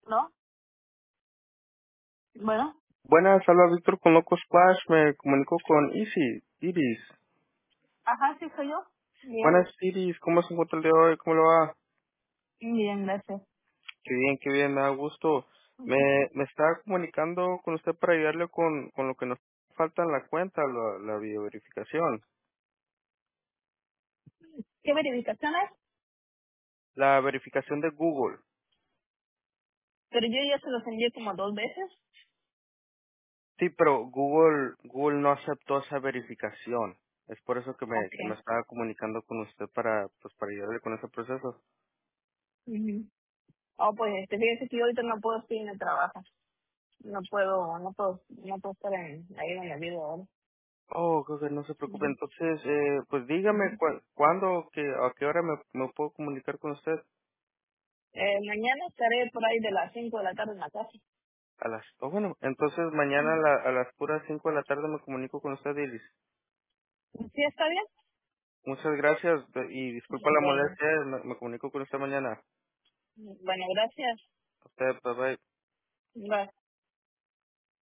¿No? Bueno. Buenas, habla Víctor con Loco Splash, me comunico con Iris. Ajá, sí, soy yo. Bien. Buenas, Iris, ¿cómo se encuentra el día de hoy? ¿Cómo le va? Bien, gracias. Qué bien, me da gusto. Me, me estaba comunicando con usted para ayudarle con lo que nos falta en la cuenta, la bioverificación. ¿Qué verificaciones? La verificación de Google. Pero yo ya se los envié como 2 veces. Sí, pero Google no aceptó esa verificación. Es por eso Ok. que me estaba comunicando con usted para ayudarle con ese proceso. Ujú. Oh, pues fíjese que yo ahorita no puedo estar en el trabajo. No puedo estar ahí donde vivo ahora. Oh, ok, ok, no se preocupe. Ujú. Entonces, pues dígame Ujú. cuándo, a qué hora me puedo comunicar con usted. Mañana estaré por ahí de las 5 de la tarde en la casa. Bueno, entonces mañana Ujú. a las puras 5 de la tarde me comunico con usted, Iris. ¿Sí está bien? Muchas gracias y disculpa la Bueno, molestia, me comunico con usted mañana. bueno, gracias. A usted, bye bye. Bye.